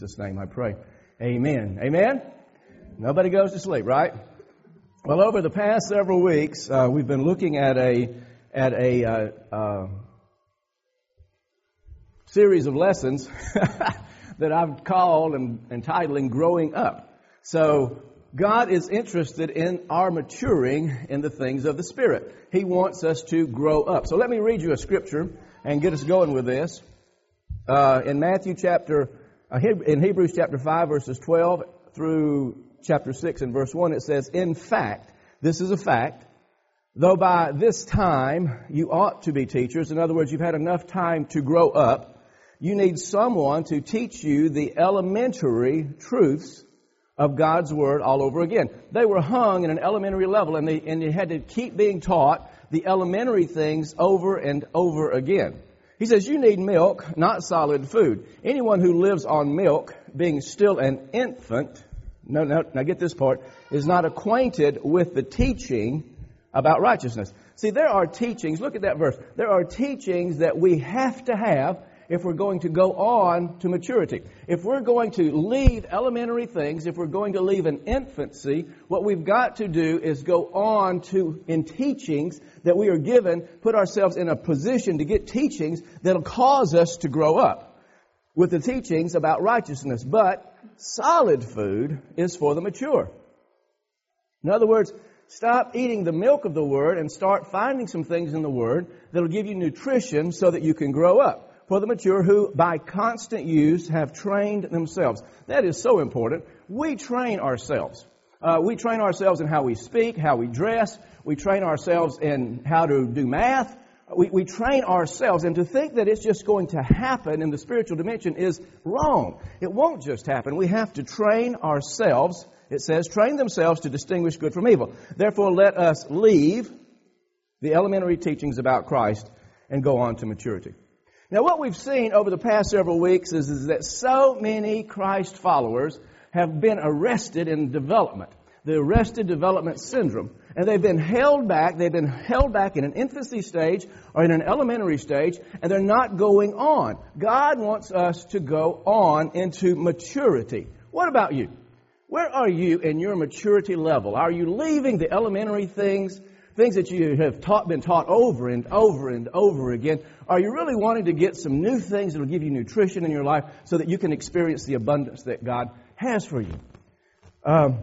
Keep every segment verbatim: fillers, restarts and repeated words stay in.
Jesus' name I pray. Amen. Amen? Nobody goes to sleep, right? Well, over the past several weeks, uh, we've been looking at a at a uh, uh, series of lessons that I've called and entitling Growing Up. So God is interested in our maturing in the things of the Spirit. He wants us to grow up. So let me read you a scripture and get us going with this. Uh, in Matthew chapter, uh, in Hebrews chapter five, verses twelve through chapter six and verse one, it says, "In fact," this is a fact, "though by this time you ought to be teachers," in other words, you've had enough time to grow up, "you need someone to teach you the elementary truths of God's Word all over again." They were hung in an elementary level, and they, and they had to keep being taught the elementary things over and over again. He says, you need milk, not solid food. Anyone who lives on milk, being still an infant, no, no, now get this part, is not acquainted with the teaching about righteousness. See, there are teachings, look at that verse, there are teachings that we have to have if we're going to go on to maturity. If we're going to leave elementary things, if we're going to leave an infancy, what we've got to do is go on to, in teachings that we are given, put ourselves in a position to get teachings that'll cause us to grow up with the teachings about righteousness. But solid food is for the mature. In other words, stop eating the milk of the Word and start finding some things in the Word that'll give you nutrition so that you can grow up. For the mature who, by constant use, have trained themselves. That is so important. We train ourselves. Uh, we train ourselves in how we speak, how we dress. We train ourselves in how to do math. We, we train ourselves. And to think that it's just going to happen in the spiritual dimension is wrong. It won't just happen. We have to train ourselves. It says, train themselves to distinguish good from evil. Therefore, let us leave the elementary teachings about Christ and go on to maturity. Now, what we've seen over the past several weeks is, is that so many Christ followers have been arrested in development, the arrested development syndrome. And they've been held back. They've been held back in an infancy stage or in an elementary stage, and they're not going on. God wants us to go on into maturity. What about you? Where are you in your maturity level? Are you leaving the elementary things, things that you have taught, been taught over and over and over again? Are you really wanting to get some new things that will give you nutrition in your life so that you can experience the abundance that God has for you? Um,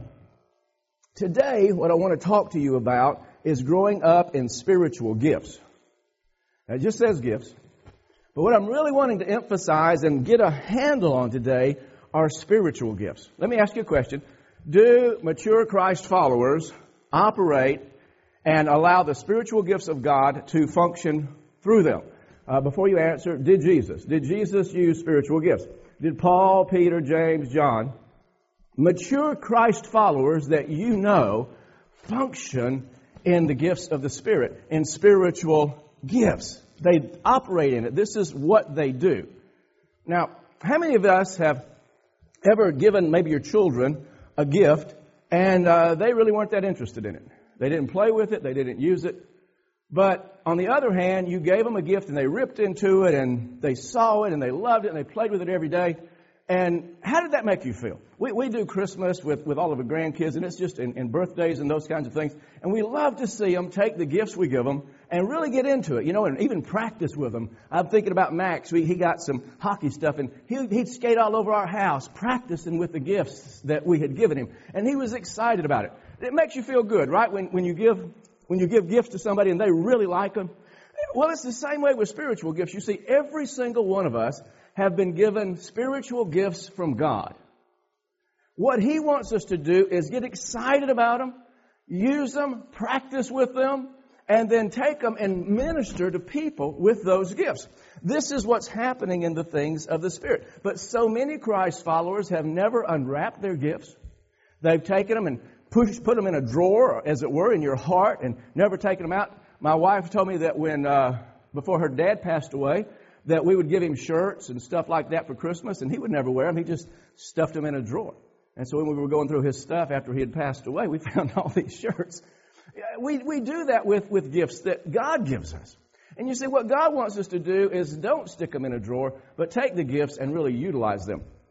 today, what I want to talk to you about is growing up in spiritual gifts. Now, it just says gifts. But what I'm really wanting to emphasize and get a handle on today are spiritual gifts. Let me ask you a question. Do mature Christ followers operate and allow the spiritual gifts of God to function through them? Uh, before you answer, did Jesus? Did Jesus use spiritual gifts? Did Paul, Peter, James, John, mature Christ followers that you know function in the gifts of the Spirit, in spiritual gifts? They operate in it. This is what they do. Now, how many of us have ever given maybe your children a gift and uh, they really weren't that interested in it? They didn't play with it. They didn't use it. But on the other hand, you gave them a gift and they ripped into it and they saw it and they loved it and they played with it every day. And how did that make you feel? We we do Christmas with, with all of the grandkids, and it's just in, in birthdays and those kinds of things. And we love to see them take the gifts we give them and really get into it, you know, and even practice with them. I'm thinking about Max. We, he got some hockey stuff, and he, he'd skate all over our house practicing with the gifts that we had given him. And he was excited about it. It makes you feel good, right, when, when you give when you give gifts to somebody and they really like them? Well, it's the same way with spiritual gifts. You see, every single one of us have been given spiritual gifts from God. What He wants us to do is get excited about them, use them, practice with them, and then take them and minister to people with those gifts. This is what's happening in the things of the Spirit. But so many Christ followers have never unwrapped their gifts. They've taken them and pushed, put them in a drawer, as it were, in your heart, and never taken them out. My wife told me that when, uh, before her dad passed away, that we would give him shirts and stuff like that for Christmas, and he would never wear them. He just stuffed them in a drawer. And so when we were going through his stuff after he had passed away, we found all these shirts. We we do that with, with gifts that God gives us. And you see, what God wants us to do is don't stick them in a drawer, but take the gifts and really utilize them.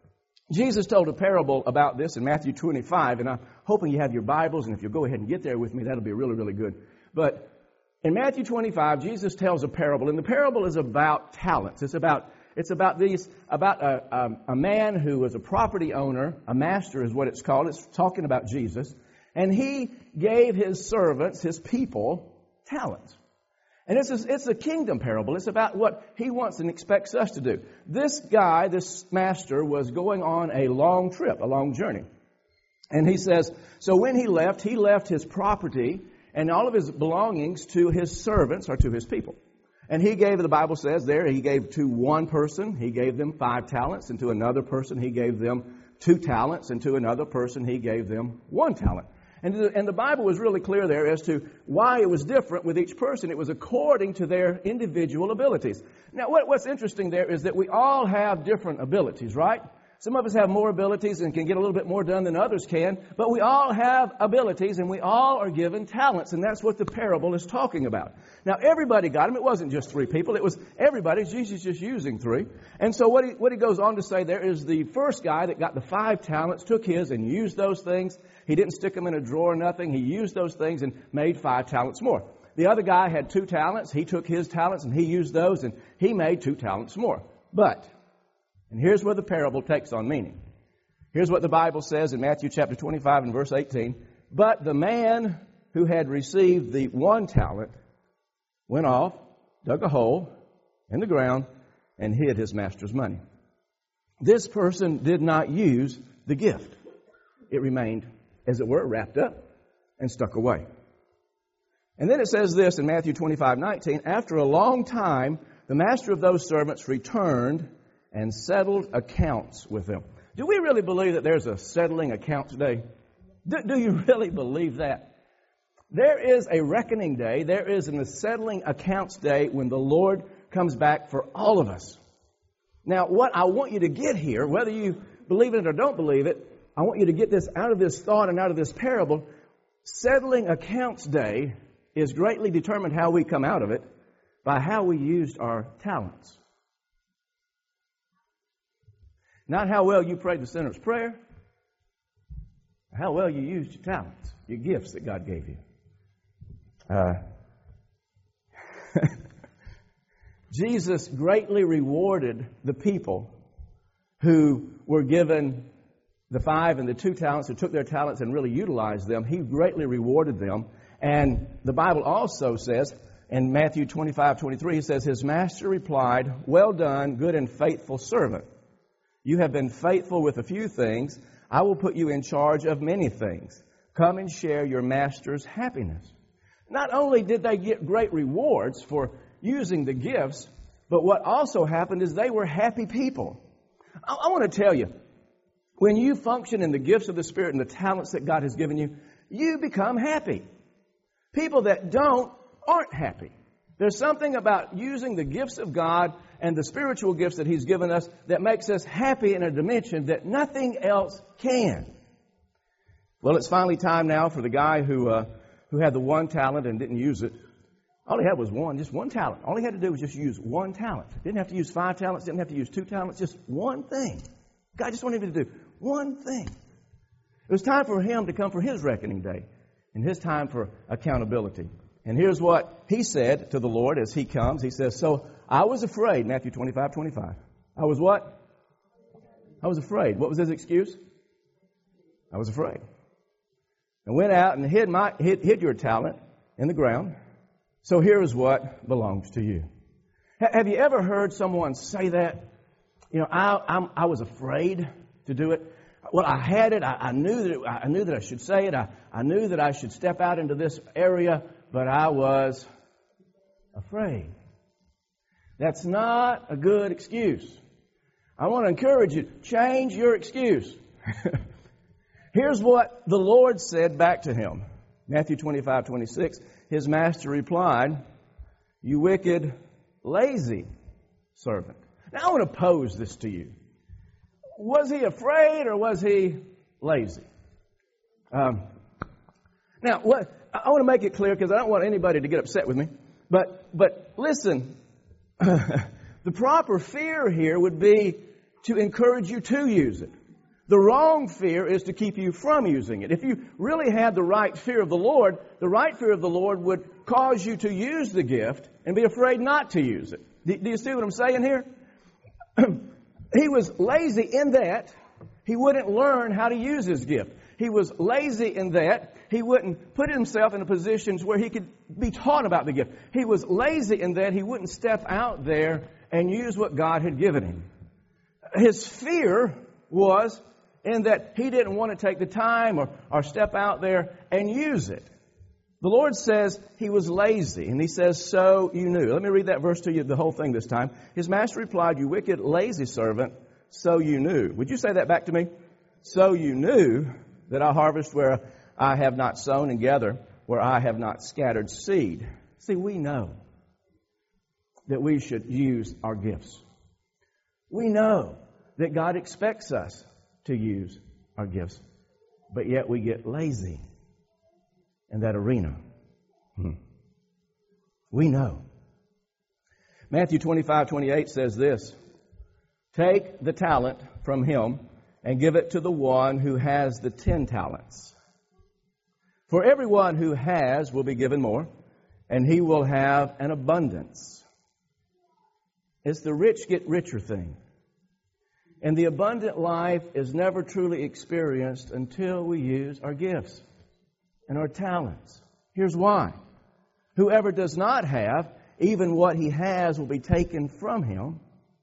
Jesus told a parable about this in Matthew twenty-five, and I'm hoping you have your Bibles, and if you'll go ahead and get there with me, that'll be really, really good. But in Matthew twenty-five, Jesus tells a parable, and the parable is about talents. It's about it's about these about a, a, a man who was a property owner, a master is what it's called. It's talking about Jesus, and he gave his servants, his people, talents. And it's a, it's a kingdom parable. It's about what he wants and expects us to do. This guy, this master, was going on a long trip, a long journey. And he says, so when he left, he left his property and all of his belongings to his servants or to his people. And he gave, the Bible says there, he gave to one person, he gave them five talents, and to another person he gave them two talents, and to another person he gave them one talent. And the, and the Bible was really clear there as to why it was different with each person. It was according to their individual abilities. Now, what, what's interesting there is that we all have different abilities, right? Some of us have more abilities and can get a little bit more done than others can, but we all have abilities and we all are given talents, and that's what the parable is talking about. Now, everybody got them. It wasn't just three people. It was everybody. Jesus just using three. And so what he, what he goes on to say there is the first guy that got the five talents took his and used those things. He didn't stick them in a drawer or nothing. He used those things and made five talents more. The other guy had two talents. He took his talents and he used those and he made two talents more. But, and here's where the parable takes on meaning. Here's what the Bible says in Matthew chapter twenty-five and verse eighteen. But the man who had received the one talent went off, dug a hole in the ground, and hid his master's money. This person did not use the gift. It remained, as it were, wrapped up and stuck away. And then it says this in Matthew twenty-five nineteen, after a long time, the master of those servants returned and settled accounts with them. Do we really believe that there's a settling accounts day? Do, do you really believe that? There is a reckoning day. There is a settling accounts day when the Lord comes back for all of us. Now, what I want you to get here, whether you believe it or don't believe it, I want you to get this out of this thought and out of this parable. Settling accounts day is greatly determined how we come out of it by how we used our talents. Not how well you prayed the sinner's prayer, how well you used your talents, your gifts that God gave you. Uh, Jesus greatly rewarded the people who were given the five and the two talents, who took their talents and really utilized them. He greatly rewarded them. And the Bible also says, in Matthew twenty-five twenty-three, he says, his master replied, well done, good and faithful servant. You have been faithful with a few things. I will put you in charge of many things. Come and share your master's happiness. Not only did they get great rewards for using the gifts, but what also happened is they were happy people. I, I want to tell you, when you function in the gifts of the Spirit and the talents that God has given you, you become happy. People that don't aren't happy. There's something about using the gifts of God and the spiritual gifts that He's given us that makes us happy in a dimension that nothing else can. Well, it's finally time now for the guy who uh, who had the one talent and didn't use it. All he had was one, just one talent. All he had to do was just use one talent. Didn't have to use five talents, didn't have to use two talents, just one thing. God just wanted him to do one thing. It was time for him to come for his reckoning day and his time for accountability. And here's what he said to the Lord as he comes. He says, so I was afraid, Matthew twenty-five twenty-five. I was what? I was afraid. What was his excuse? I was afraid. I went out and hid my hid, hid your talent in the ground. So here is what belongs to you. H- have you ever heard someone say that? You know, I I'm, I was afraid to do it. Well, I had it. I, I knew that it, I knew that I should say it. I, I knew that I should step out into this area, but I was afraid. That's not a good excuse. I want to encourage you, change your excuse. Here's what the Lord said back to him. Matthew twenty-five twenty-six. His master replied, you wicked, lazy servant. Now I want to pose this to you. Was he afraid or was he lazy? Um, now, what I want to make it clear because I don't want anybody to get upset with me. But but listen, the proper fear here would be to encourage you to use it. The wrong fear is to keep you from using it. If you really had the right fear of the Lord, the right fear of the Lord would cause you to use the gift and be afraid not to use it. Do, do you see what I'm saying here? He was lazy in that he wouldn't learn how to use his gift. He was lazy in that he wouldn't put himself in positions where he could be taught about the gift. He was lazy in that he wouldn't step out there and use what God had given him. His fear was in that he didn't want to take the time or, or step out there and use it. The Lord says he was lazy, and he says, so you knew. Let me read that verse to you, the whole thing this time. His master replied, you wicked, lazy servant, so you knew. Would you say that back to me? So you knew that I harvest where I have not sown and gather where I have not scattered seed. See, we know that we should use our gifts. We know that God expects us to use our gifts, but yet we get lazy in that arena. Hmm. We know. Matthew twenty-five twenty-eight says this, take the talent from him and give it to the one who has the ten talents. For everyone who has will be given more, and he will have an abundance. It's the rich get richer thing. And the abundant life is never truly experienced until we use our gifts and our talents. Here's why. Whoever does not have, even what he has will be taken from him,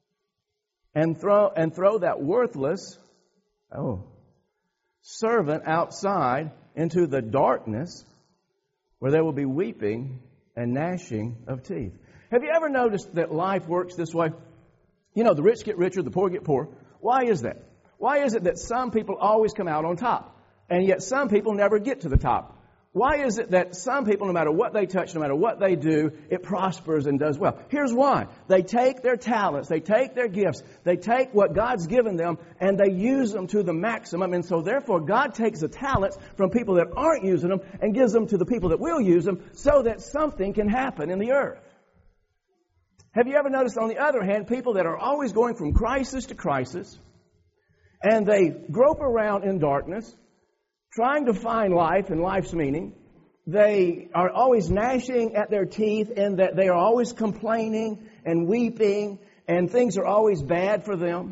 and throw and throw that worthless oh, servant outside into the darkness where there will be weeping and gnashing of teeth. Have you ever noticed that life works this way? You know, the rich get richer, the poor get poorer. Why is that? Why is it that some people always come out on top, and yet some people never get to the top? Why is it that some people, no matter what they touch, no matter what they do, it prospers and does well? Here's why. They take their talents, they take their gifts, they take what God's given them, and they use them to the maximum. And so therefore, God takes the talents from people that aren't using them and gives them to the people that will use them so that something can happen in the earth. Have you ever noticed, on the other hand, people that are always going from crisis to crisis, and they grope around in darkness, trying to find life and life's meaning. They are always gnashing at their teeth in that they are always complaining and weeping, and things are always bad for them.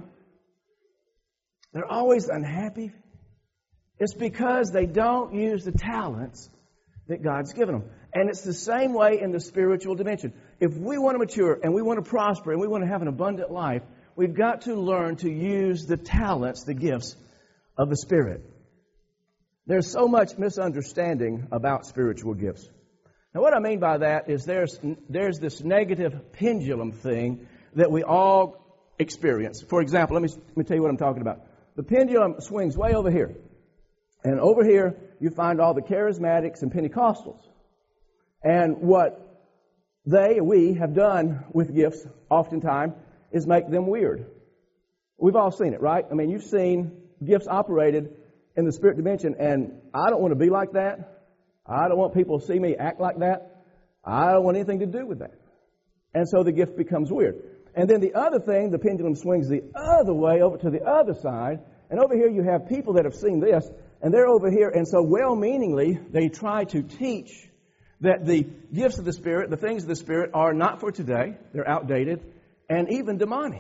They're always unhappy. It's because they don't use the talents that God's given them. And it's the same way in the spiritual dimension. If we want to mature and we want to prosper and we want to have an abundant life, we've got to learn to use the talents, the gifts of the Spirit. There's so much misunderstanding about spiritual gifts. Now, what I mean by that is there's there's this negative pendulum thing that we all experience. For example, let me, let me tell you what I'm talking about. The pendulum swings way over here. And over here, you find all the charismatics and Pentecostals. And what they, we, have done with gifts oftentimes is make them weird. We've all seen it, right? I mean, you've seen gifts operated in the spirit dimension, and I don't want to be like that. I don't want people to see me act like that. I don't want anything to do with that. And so the gift becomes weird. And then the other thing, the pendulum swings the other way over to the other side, and over here you have people that have seen this, and they're over here, and so well-meaningly, they try to teach that the gifts of the Spirit, the things of the Spirit, are not for today. They're outdated and even demonic.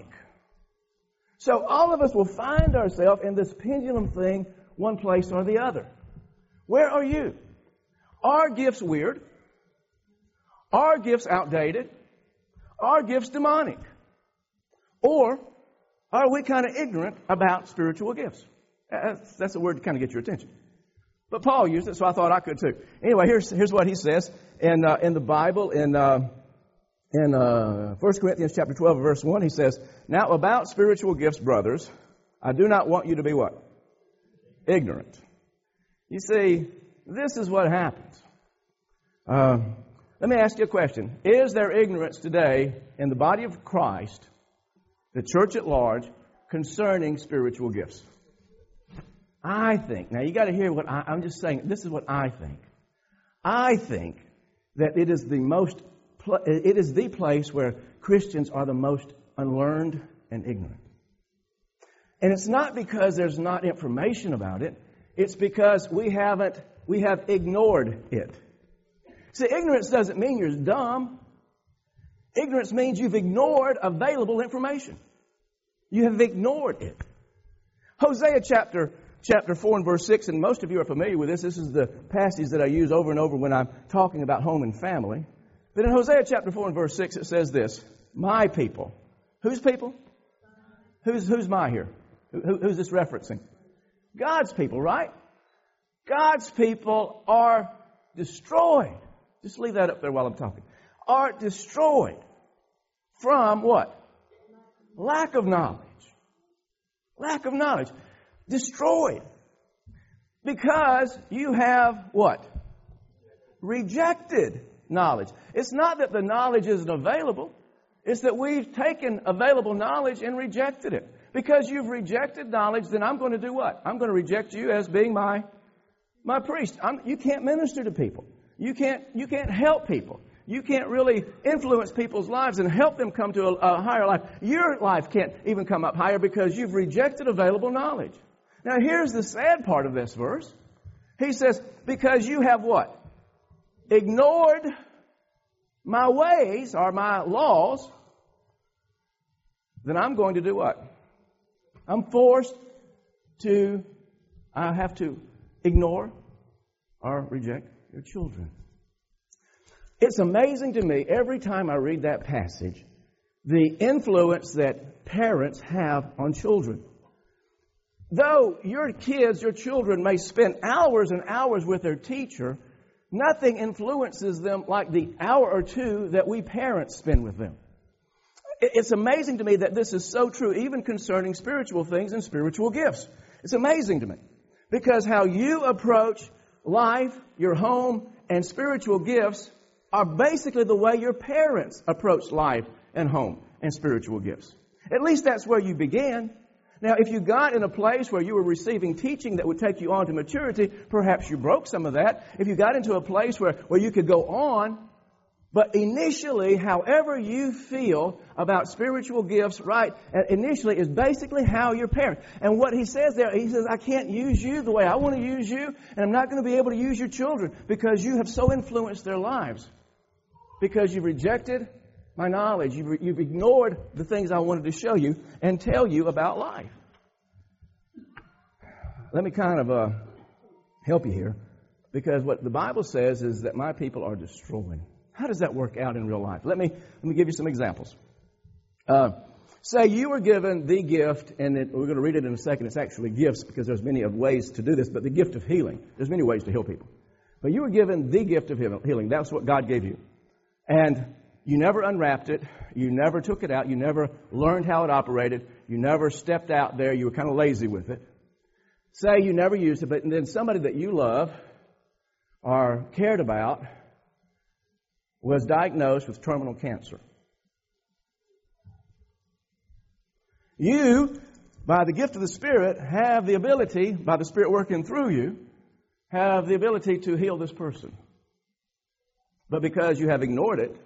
So all of us will find ourselves in this pendulum thing, one place or the other. Where are you? Are gifts weird? Are gifts outdated? Are gifts demonic? Or are we kind of ignorant about spiritual gifts? That's, that's a word to kind of get your attention. But Paul used it, so I thought I could too. Anyway, here's here's what he says in uh, in the Bible in uh, in uh, First Corinthians chapter twelve, verse one. He says, "Now about spiritual gifts, brothers, I do not want you to be what? Ignorant." You see, this is what happens. Uh, let me ask you a question: is there ignorance today in the body of Christ, the church at large, concerning spiritual gifts? I think, now you got to hear what I, I'm just saying, this is what I think. I think that it is the most, it is the place where Christians are the most unlearned and ignorant. And it's not because there's not information about it. It's because we haven't, we have ignored it. See, ignorance doesn't mean you're dumb. Ignorance means you've ignored available information. You have ignored it. Hosea chapter chapter four and verse six, and most of you are familiar with this. This is the passage that I use over and over when I'm talking about home and family. But in Hosea chapter four and verse six, it says this, my people. Whose people? Who's, who's my here? Who, who's this referencing? God's people, right? God's people are destroyed. Just leave that up there while I'm talking. Are destroyed from what? Lack of knowledge. Lack of knowledge. Destroyed. Because you have what? Rejected knowledge. It's not that the knowledge isn't available. It's that we've taken available knowledge and rejected it. Because you've rejected knowledge, then I'm going to do what? I'm going to reject you as being my, my priest. I'm, you can't minister to people. You can't, you can't help people. You can't really influence people's lives and help them come to a, a higher life. Your life can't even come up higher because you've rejected available knowledge. Now here's the sad part of this verse. He says, because you have what? Ignored my ways or my laws, then I'm going to do what? I'm forced to, I have to ignore or reject your children. It's amazing to me every time I read that passage, the influence that parents have on children. Though your kids, your children may spend hours and hours with their teacher, nothing influences them like the hour or two that we parents spend with them. It's amazing to me that this is so true, even concerning spiritual things and spiritual gifts. It's amazing to me. Because how you approach life, your home, and spiritual gifts are basically the way your parents approached life and home and spiritual gifts. At least that's where you began. Now, if you got in a place where you were receiving teaching that would take you on to maturity, perhaps you broke some of that. If you got into a place where, where you could go on, but initially, however you feel about spiritual gifts, right, initially is basically how you're parent. And what he says there, he says, I can't use you the way I want to use you, and I'm not going to be able to use your children because you have so influenced their lives. Because you've rejected my knowledge. You've, you've ignored the things I wanted to show you and tell you about life. Let me kind of uh, help you here. Because what the Bible says is that my people are destroyed. How does that work out in real life? Let me let me give you some examples. Uh, say you were given the gift, and it, we're going to read it in a second. It's actually gifts because there's many of ways to do this, but the gift of healing. There's many ways to heal people. But you were given the gift of healing. That's what God gave you. And you never unwrapped it. You never took it out. You never learned how it operated. You never stepped out there. You were kind of lazy with it. Say you never used it, but then somebody that you love or cared about was diagnosed with terminal cancer. You, by the gift of the Spirit, have the ability, by the Spirit working through you, have the ability to heal this person. But because you have ignored it,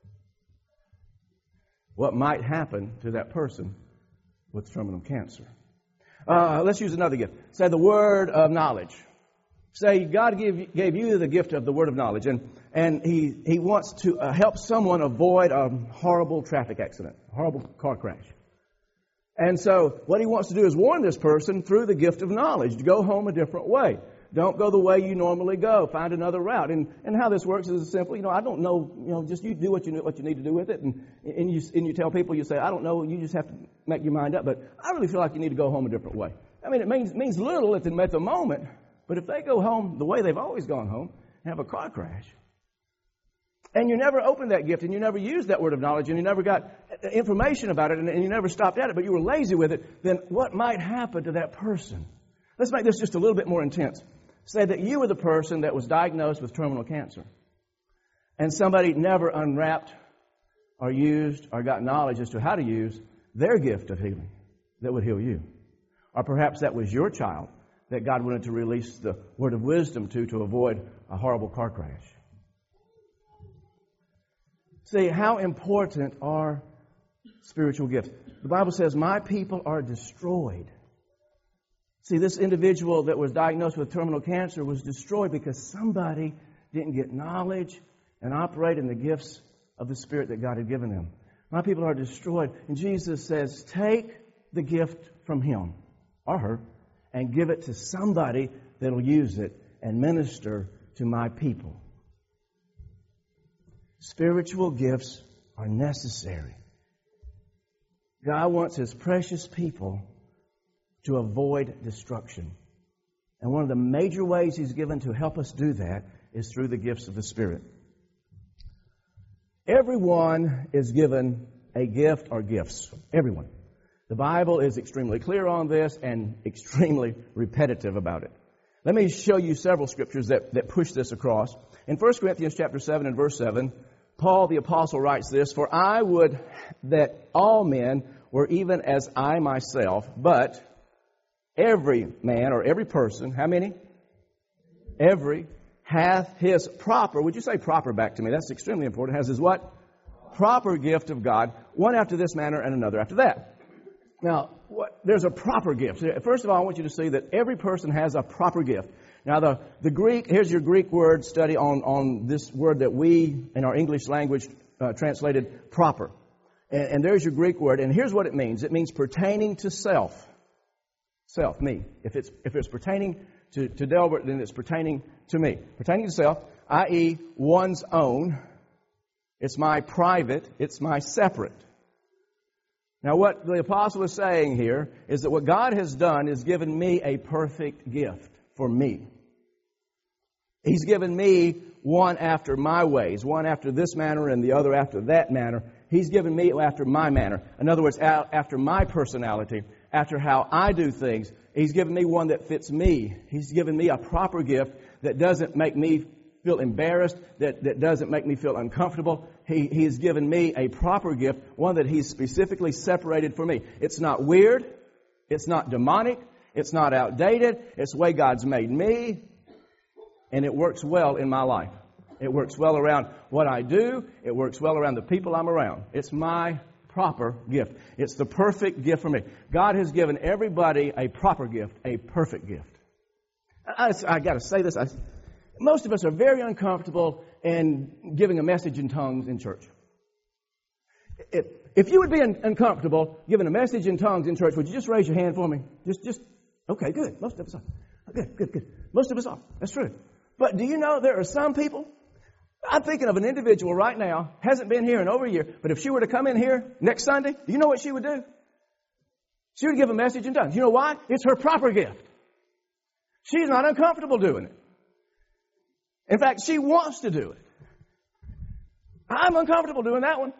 what might happen to that person with terminal cancer? Uh, let's use another gift. Say the word of knowledge. Say God gave, gave you the gift of the word of knowledge, and, and he, he wants to uh, help someone avoid a horrible traffic accident, a horrible car crash. And so what he wants to do is warn this person through the gift of knowledge to go home a different way. Don't go the way you normally go. Find another route. And and how this works is simple. You know, I don't know. You know, just you do what you what you need to do with it. And and you and you tell people, you say, I don't know. You just have to make your mind up. But I really feel like you need to go home a different way. I mean, it means means little at the, at the moment. But if they go home the way they've always gone home and have a car crash, and you never opened that gift, and you never used that word of knowledge, and you never got information about it, and, and you never stopped at it, but you were lazy with it, then what might happen to that person? Let's make this just a little bit more intense. Say that you were the person that was diagnosed with terminal cancer, and somebody never unwrapped or used or got knowledge as to how to use their gift of healing that would heal you. Or perhaps that was your child that God wanted to release the word of wisdom to to avoid a horrible car crash. See, how important are spiritual gifts? The Bible says, my people are destroyed. See, this individual that was diagnosed with terminal cancer was destroyed because somebody didn't get knowledge and operate in the gifts of the Spirit that God had given them. My people are destroyed. And Jesus says, take the gift from him or her and give it to somebody that will use it and minister to my people. Spiritual gifts are necessary. God wants his precious people to avoid destruction. And one of the major ways he's given to help us do that is through the gifts of the Spirit. Everyone is given a gift or gifts. Everyone. The Bible is extremely clear on this and extremely repetitive about it. Let me show you several scriptures that, that push this across. In First Corinthians chapter seven and verse seven, Paul the apostle writes this, "For I would that all men were even as I myself, but every man," or every person, how many? Every, "hath his proper," would you say proper back to me? That's extremely important. Has his what? Proper gift of God, one after this manner and another after that. Now, what, there's a proper gift. First of all, I want you to see that every person has a proper gift. Now, the, the Greek, here's your Greek word study on, on this word that we, in our English language, uh, translated proper. And, and there's your Greek word, and here's what it means. It means pertaining to self. Self, me. If it's if it's pertaining to, to Delbert, then it's pertaining to me. Pertaining to self, that is one's own. It's my private. It's my separate. Now, what the apostle is saying here is that what God has done is given me a perfect gift for me. He's given me one after my ways, one after this manner and the other after that manner. He's given me after my manner. In other words, after my personality, after how I do things. He's given me one that fits me. He's given me a proper gift that doesn't make me feel embarrassed, that, that doesn't make me feel uncomfortable. He, he has given me a proper gift, one that He's specifically separated for me. It's not weird. It's not demonic. It's not outdated. It's the way God's made me. And it works well in my life. It works well around what I do. It works well around the people I'm around. It's my proper gift. It's the perfect gift for me. God has given everybody a proper gift, a perfect gift. I, I got to say this. I, most of us are very uncomfortable in giving a message in tongues in church. If, if you would be un, uncomfortable giving a message in tongues in church, would you just raise your hand for me? Just, just, okay, good. Most of us are. Good, good, good. Most of us are. That's true. But do you know there are some people? I'm thinking of an individual right now, hasn't been here in over a year, but if she were to come in here next Sunday, do you know what she would do? She would give a message in tongues. You know why? It's her proper gift. She's not uncomfortable doing it. In fact, she wants to do it. I'm uncomfortable doing that one.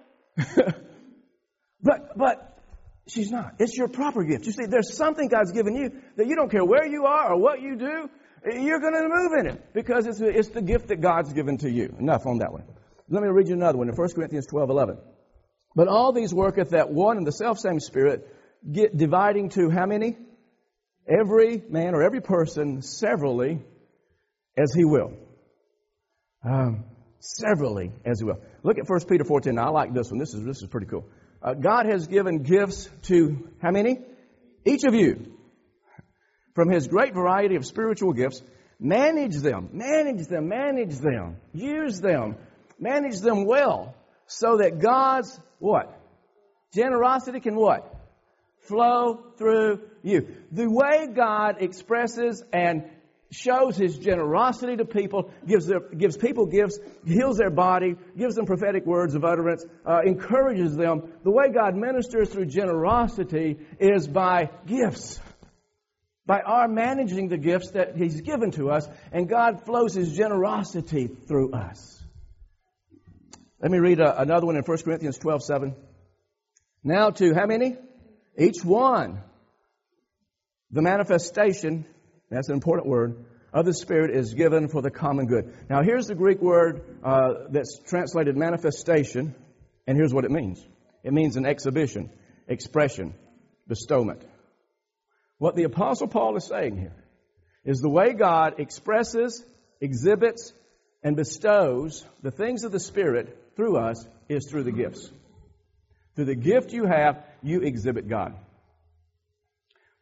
but, but she's not. It's your proper gift. You see, there's something God's given you that you don't care where you are or what you do. You're going to move in it because it's, it's the gift that God's given to you. Enough on that one. Let me read you another one in First Corinthians twelve eleven. But all these worketh that one and the selfsame Spirit, get dividing to how many? Every man or every person severally as he will. Um, severally as he will. Look at First Peter four ten. Now, I like this one. This is, this is pretty cool. Uh, God has given gifts to how many? Each of you. From His great variety of spiritual gifts, manage them, manage them, manage them, use them, manage them well, so that God's what? Generosity can what? Flow through you. The way God expresses and shows His generosity to people, gives their, gives people gifts, heals their body, gives them prophetic words of utterance, uh, encourages them. The way God ministers through generosity is by gifts. By our managing the gifts that He's given to us, and God flows His generosity through us. Let me read a, another one in First Corinthians twelve seven. Now to how many? Each one. The manifestation, that's an important word, of the Spirit is given for the common good. Now here's the Greek word uh, that's translated manifestation, and here's what it means. It means an exhibition, expression, bestowment. What the Apostle Paul is saying here is the way God expresses, exhibits, and bestows the things of the Spirit through us is through the gifts. Through the gift you have, you exhibit God.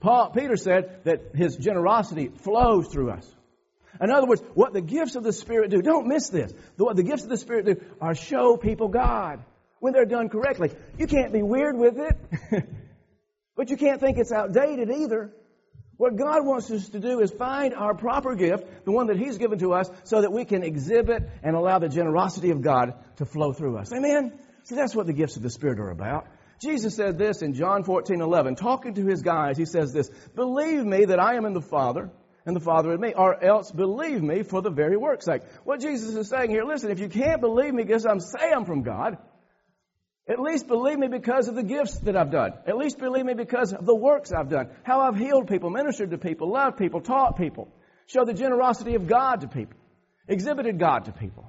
Paul, Peter said that his generosity flows through us. In other words, what the gifts of the Spirit do, don't miss this. What the gifts of the Spirit do are show people God when they're done correctly. You can't be weird with it, but you can't think it's outdated either. What God wants us to do is find our proper gift, the one that He's given to us, so that we can exhibit and allow the generosity of God to flow through us. Amen? See, that's what the gifts of the Spirit are about. Jesus said this in John fourteen eleven, talking to His guys, He says this, believe me that I am in the Father, and the Father in me, or else believe me for the very work's sake. What Jesus is saying here, listen, if you can't believe me because I'm saying I'm from God, at least believe me because of the gifts that I've done. At least believe me because of the works I've done. How I've healed people, ministered to people, loved people, taught people, showed the generosity of God to people, exhibited God to people.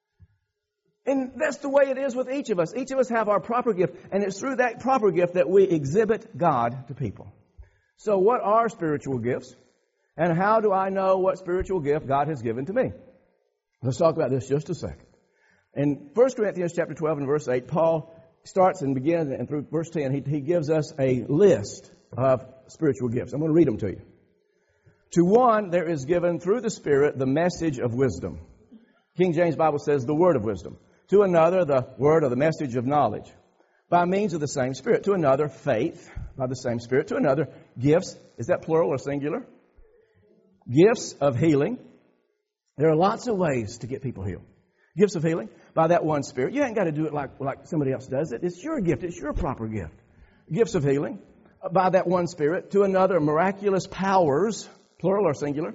And that's the way it is with each of us. Each of us have our proper gift, and it's through that proper gift that we exhibit God to people. So what are spiritual gifts? And how do I know what spiritual gift God has given to me? Let's talk about this just a second. In First Corinthians chapter twelve and verse eight, Paul starts and begins, and through verse ten, he, he gives us a list of spiritual gifts. I'm going to read them to you. To one, there is given through the Spirit the message of wisdom. King James Bible says the word of wisdom. To another, the word or the message of knowledge, by means of the same Spirit. To another, faith, by the same Spirit. To another, gifts. Is that plural or singular? Gifts of healing. There are lots of ways to get people healed. Gifts of healing by that one Spirit. You ain't got to do it like, like somebody else does it. It's your gift. It's your proper gift. Gifts of healing by that one Spirit. To another, miraculous powers, plural or singular.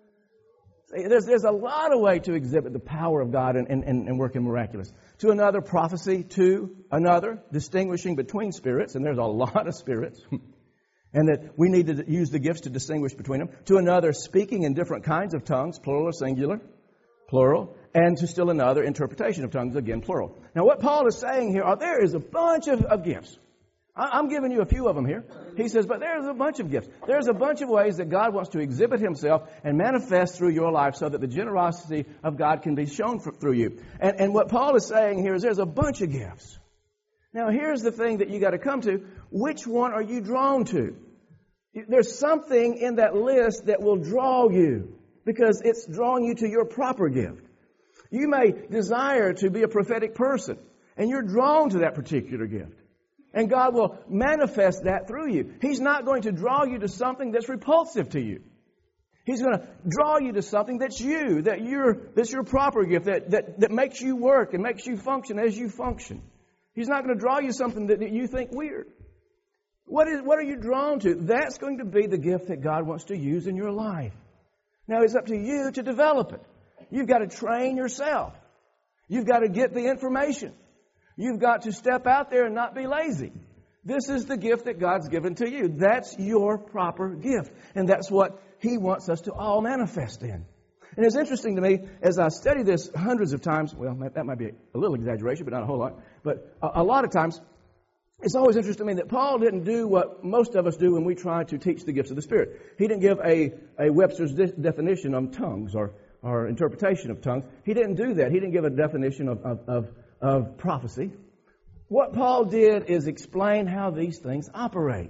See, there's, there's a lot of way to exhibit the power of God and, and, and work in miraculous. To another, prophecy. To another, distinguishing between spirits. And there's a lot of spirits. And that we need to use the gifts to distinguish between them. To another, speaking in different kinds of tongues, plural or singular, plural. And to still another, interpretation of tongues, again, plural. Now, what Paul is saying here are there is a bunch of, of gifts. I, I'm giving you a few of them here. He says, but there's a bunch of gifts. There's a bunch of ways that God wants to exhibit Himself and manifest through your life so that the generosity of God can be shown for, through you. And, and what Paul is saying here is there's a bunch of gifts. Now, here's the thing that you got to come to. Which one are you drawn to? There's something in that list that will draw you because it's drawing you to your proper gift. You may desire to be a prophetic person, and you're drawn to that particular gift. And God will manifest that through you. He's not going to draw you to something that's repulsive to you. He's going to draw you to something that's you, that you're, that's your proper gift, that, that, that makes you work and makes you function as you function. He's not going to draw you something that, that you think weird. What is, what are you drawn to? That's going to be the gift that God wants to use in your life. Now, it's up to you to develop it. You've got to train yourself. You've got to get the information. You've got to step out there and not be lazy. This is the gift that God's given to you. That's your proper gift. And that's what He wants us to all manifest in. And it's interesting to me, as I study this hundreds of times, well, that might be a little exaggeration, but not a whole lot. But a, a lot of times, it's always interesting to me that Paul didn't do what most of us do when we try to teach the gifts of the Spirit. He didn't give a, a Webster's de- definition of tongues or, or interpretation of tongues. He didn't do that. He didn't give a definition of, of, of, of prophecy. What Paul did is explain how these things operate.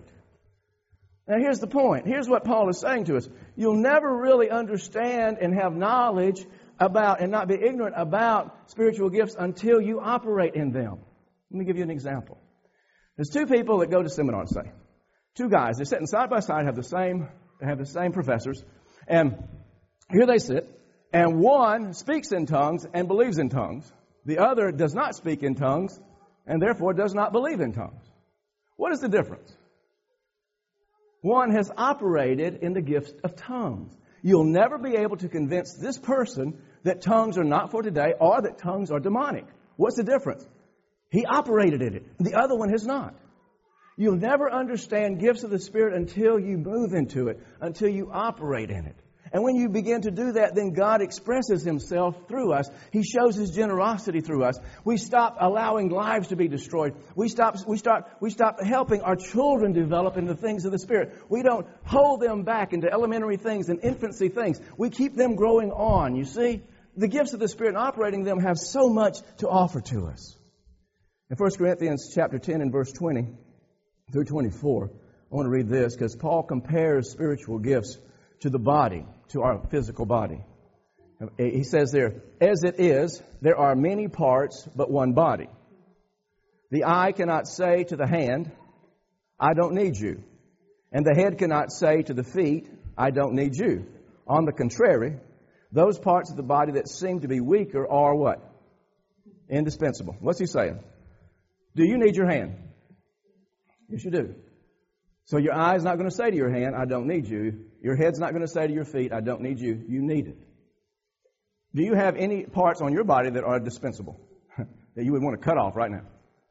Now, here's the point. Here's what Paul is saying to us. You'll never really understand and have knowledge about and not be ignorant about spiritual gifts until you operate in them. Let me give you an example. There's two people that go to seminars, say. Two guys. They're sitting side by side, have the same, have the same professors. And here they sit. And one speaks in tongues and believes in tongues. The other does not speak in tongues and therefore does not believe in tongues. What is the difference? One has operated in the gift of tongues. You'll never be able to convince this person that tongues are not for today or that tongues are demonic. What's the difference? He operated in it. The other one has not. You'll never understand gifts of the Spirit until you move into it, until you operate in it. And when you begin to do that, then God expresses Himself through us. He shows His generosity through us. We stop allowing lives to be destroyed. We stop, we start, we stop helping our children develop into things of the Spirit. We don't hold them back into elementary things and infancy things. We keep them growing on. You see, the gifts of the Spirit and operating them have so much to offer to us. In First Corinthians chapter ten and verse twenty through twenty-four, I I want to read this because Paul compares spiritual gifts to the body, to our physical body. He says there, as it is, there are many parts, but one body. The eye cannot say to the hand, I don't need you. And the head cannot say to the feet, I don't need you. On the contrary, those parts of the body that seem to be weaker are what? Indispensable. What's he saying? Do you need your hand? Yes, you do. So your eye's not going to say to your hand, I don't need you. Your head's not going to say to your feet, I don't need you. You need it. Do you have any parts on your body that are dispensable? That you would want to cut off right now?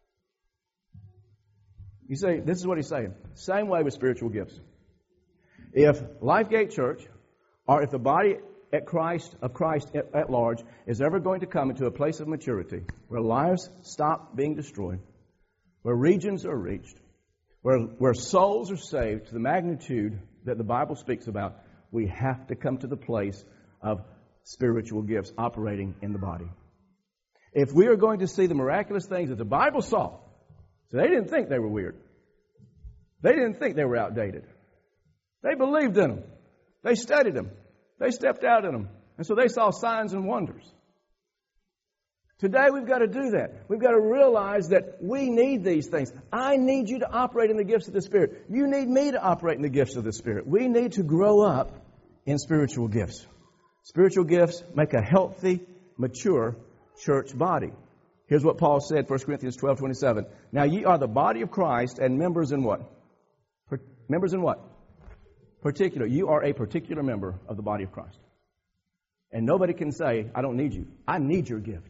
You say, this is what he's saying. Same way with spiritual gifts. If Lifegate Church, or if the body at Christ of Christ at, at large is ever going to come into a place of maturity where lives stop being destroyed, where regions are reached, where, where souls are saved to the magnitude that the Bible speaks about, we have to come to the place of spiritual gifts operating in the body. If we are going to see the miraculous things that the Bible saw, so they didn't think they were weird. They didn't think they were outdated. They believed in them. They studied them. They stepped out in them. And so they saw signs and wonders. Today we've got to do that. We've got to realize that we need these things. I need you to operate in the gifts of the Spirit. You need me to operate in the gifts of the Spirit. We need to grow up in spiritual gifts. Spiritual gifts make a healthy, mature church body. Here's what Paul said, First Corinthians twelve twenty-seven. Now ye are the body of Christ and members in what? Per- members in what? Particular. You are a particular member of the body of Christ. And nobody can say, I don't need you. I need your gift.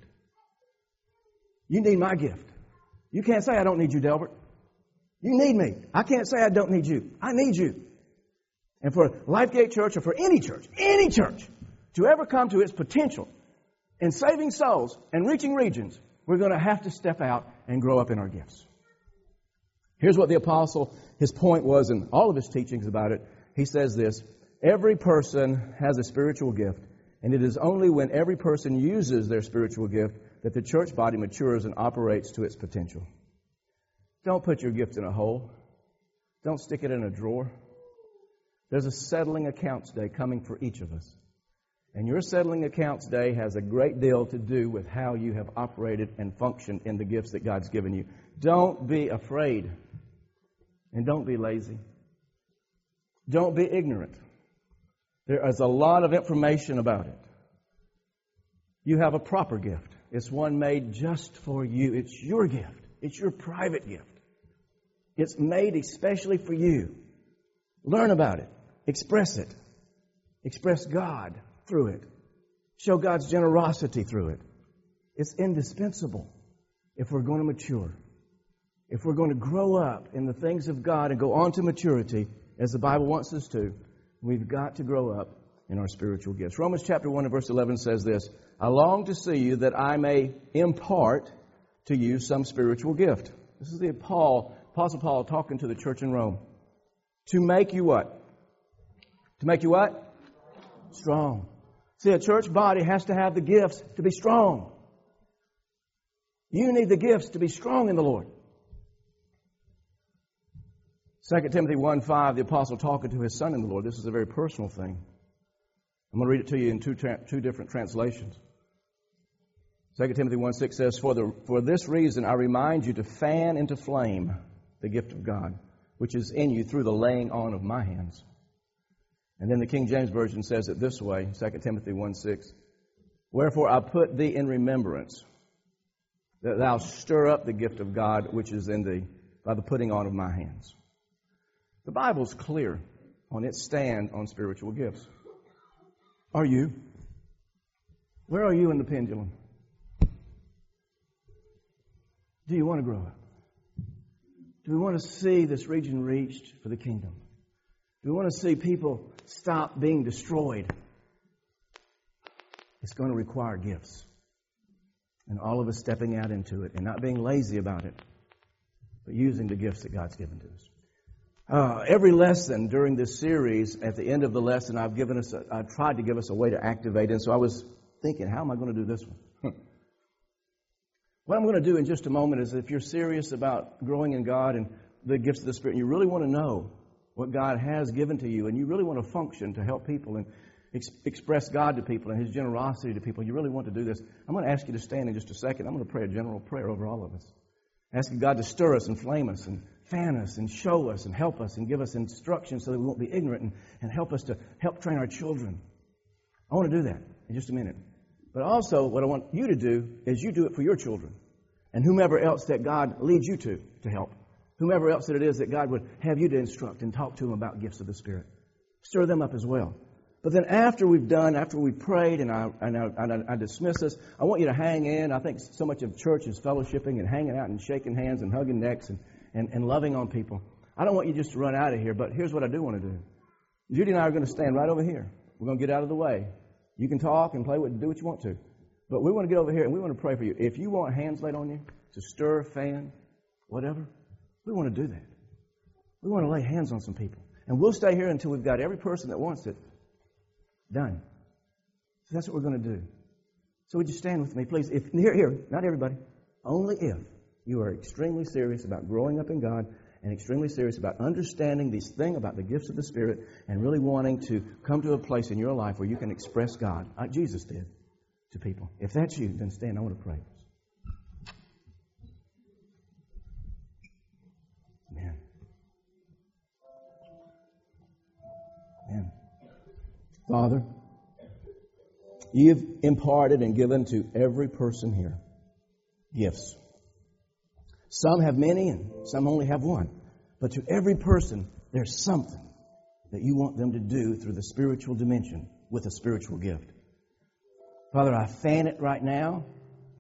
You need my gift. You can't say, I don't need you, Delbert. You need me. I can't say I don't need you. I need you. And for Lifegate Church or for any church, any church, to ever come to its potential in saving souls and reaching regions, we're going to have to step out and grow up in our gifts. Here's what the apostle, his point was in all of his teachings about it. He says this, every person has a spiritual gift, and it is only when every person uses their spiritual gift that the church body matures and operates to its potential. Don't put your gift in a hole. Don't stick it in a drawer. There's a settling accounts day coming for each of us. And your settling accounts day has a great deal to do with how you have operated and functioned in the gifts that God's given you. Don't be afraid. And don't be lazy. Don't be ignorant. There is a lot of information about it. You have a proper gift. It's one made just for you. It's your gift. It's your private gift. It's made especially for you. Learn about it. Express it. Express God through it. Show God's generosity through it. It's indispensable if we're going to mature. If we're going to grow up in the things of God and go on to maturity, as the Bible wants us to, we've got to grow up in our spiritual gifts. Romans chapter one and verse eleven says this, I long to see you that I may impart to you some spiritual gift. This is the Paul, Apostle Paul talking to the church in Rome. To make you what? To make you what? Strong. See, a church body has to have the gifts to be strong. You need the gifts to be strong in the Lord. Second Timothy one five, the apostle talking to his son in the Lord. This is a very personal thing. I'm going to read it to you in two, tra- two different translations. Second Timothy one six says, for, the, for this reason I remind you to fan into flame the gift of God, which is in you through the laying on of my hands. And then the King James Version says it this way, Second Timothy one six, wherefore I put thee in remembrance, that thou stir up the gift of God which is in thee by the putting on of my hands. The Bible's clear on its stand on spiritual gifts. Are you? Where are you in the pendulum? Do you want to grow up? Do we want to see this region reached for the kingdom? Do we want to see people stop being destroyed? It's going to require gifts. And all of us stepping out into it and not being lazy about it, but using the gifts that God's given to us. Uh, every lesson during this series, at the end of the lesson, I've given us, a, I've tried to give us a way to activate. And so I was thinking, how am I going to do this one? What I'm going to do in just a moment is, if you're serious about growing in God and the gifts of the Spirit, and you really want to know what God has given to you, and you really want to function to help people and ex- express God to people and His generosity to people, you really want to do this, I'm going to ask you to stand in just a second. I'm going to pray a general prayer over all of us. Asking God to stir us and flame us and fan us and show us and help us and give us instruction so that we won't be ignorant, and, and help us to help train our children. I want to do that in just a minute. But also what I want you to do is you do it for your children and whomever else that God leads you to to help. Whomever else that it is that God would have you to instruct and talk to them about gifts of the Spirit. Stir them up as well. But then after we've done, after we've prayed and I, and I, and I, I dismiss us, I want you to hang in. I think so much of church is fellowshipping and hanging out and shaking hands and hugging necks and, and, and loving on people. I don't want you just to run out of here, but here's what I do want to do. Judy and I are going to stand right over here. We're going to get out of the way. You can talk and play with, do what you want to. But we want to get over here and we want to pray for you. If you want hands laid on you to stir, fan, whatever, we want to do that. We want to lay hands on some people. And we'll stay here until we've got every person that wants it done. So that's what we're going to do. So would you stand with me, please? If here, here, not everybody, only if you are extremely serious about growing up in God and extremely serious about understanding this thing about the gifts of the Spirit and really wanting to come to a place in your life where you can express God, like Jesus did, to people. If that's you, then stand. I want to pray. Amen. Amen. Father, you've imparted and given to every person here gifts. Some have many and some only have one. But to every person, there's something that you want them to do through the spiritual dimension with a spiritual gift. Father, I fan it right now